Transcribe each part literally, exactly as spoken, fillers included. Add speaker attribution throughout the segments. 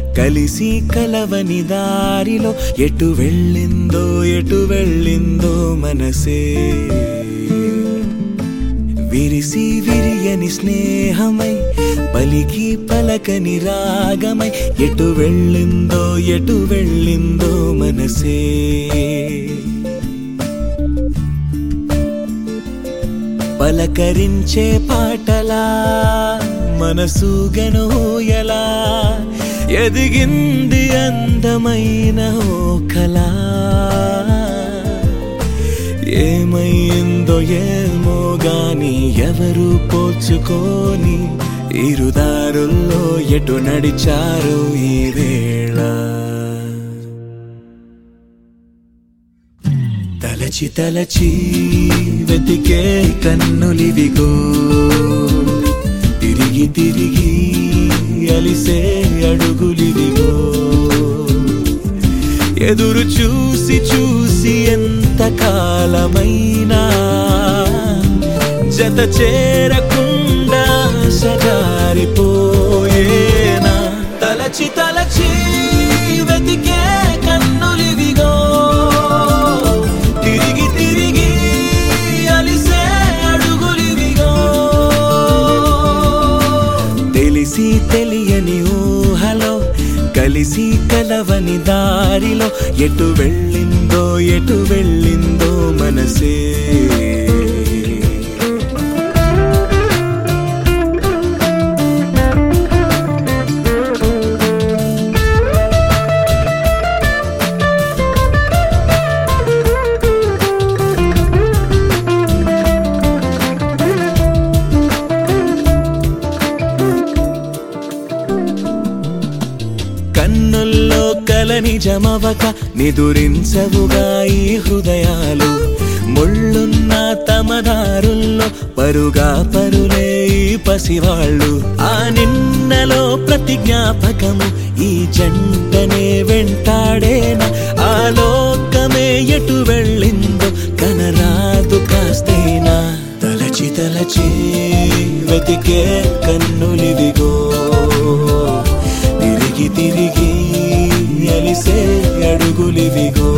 Speaker 1: కలిసి కలవని దారిలో ఎటు వెళ్ళిందో ఎటు వెళ్ళిందో మనసే విరిసి విరియని స్నేహమై పలికి పలకని రాగమై ఎటు వెళ్ళిందో ఎటు వెళ్ళిందో మనసే పలకరించే పాటలా మనసుగను ఎలా ఎదిగింది అందమైన ఓ కళ ఏమైందో ఏమో గాని ఎవరు పోల్చుకోని ఇరుదారుల్లో ఎటు నడిచారు ఈ వేళ తలచి తలచి వెతికే కన్నులివిగో తిరిగి తిరిగి అలిసే అడుగులివిగో ఎదురు చూసి చూసి ఎంత కాలమైనా జత చేరకుండా సజారిపోయేనా తలచి తలచి వెతికే కన్నులివిగో తిరిగి తిరిగి అలిసే అడుగులివిగో తెలిసి తెలియని ఊహలో కలిసి కలవని దారిలో ఎటు వెళ్ళిందో ఎటు వెళ్ళిందో మనసే కన్నుల్లో కల నిజమవక నిదురించవుగా ఈ హృదయాలు ముళ్ళున్న తమదారుల్లో పరుగా పరులే ఈ పసివాళ్ళు ఆ నిన్నలో ప్రతి జ్ఞాపకము ఈ జంటనే వెంటాడేనా ఆ లోకమే ఎటు వెళ్ళిందో కనరాదు కాస్తేనా తలచి తలచి వెతికే కన్నులివిగో తిరిగి తిరిగి అలిసే అడుగులివిగో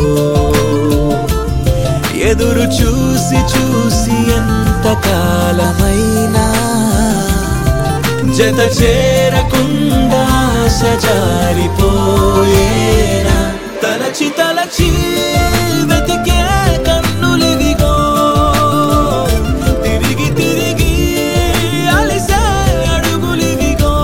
Speaker 1: ఎదురు చూసి చూసి ఎంత కాలమైనా జత చేరకుండా సజారిపోయేనా తలచి తలచి వెతికే కన్నులివిగో తిరిగి తిరిగి అలిసే అడుగులివిగో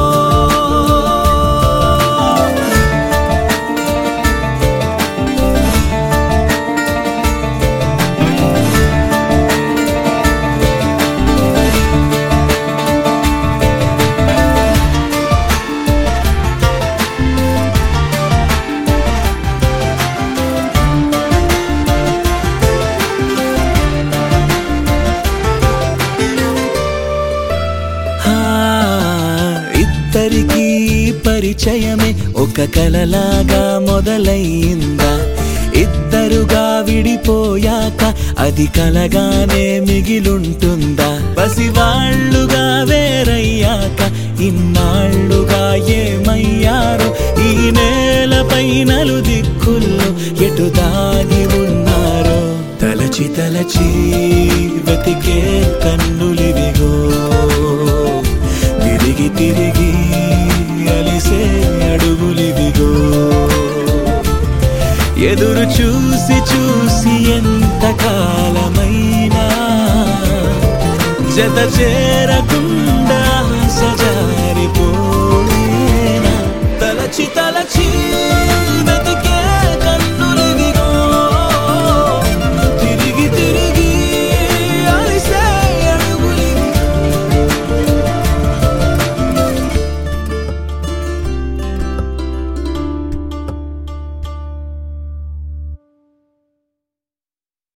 Speaker 1: ఇద్దరికి పరిచయమే ఒక కలలాగా మొదలైందా ఇద్దరుగా విడిపోయాక అది కలగానే మిగిలుంటుందా పసివాళ్లుగా వేరయ్యాక ఇన్నాళ్లుగా ఏమయ్యారు ఈ నేలపై నలు దిక్కుల్లో ఎటు దాగి ఉన్నారో తలచి తలచి వెతికే కన్నులివిగో తిరిగి తిరిగి అలిసే అడుగులివిగో ఎదురు చూసి చూసి ఎంత కాలమైనా జత చేరకుండా సజారిపోయేనా తలచి తలచి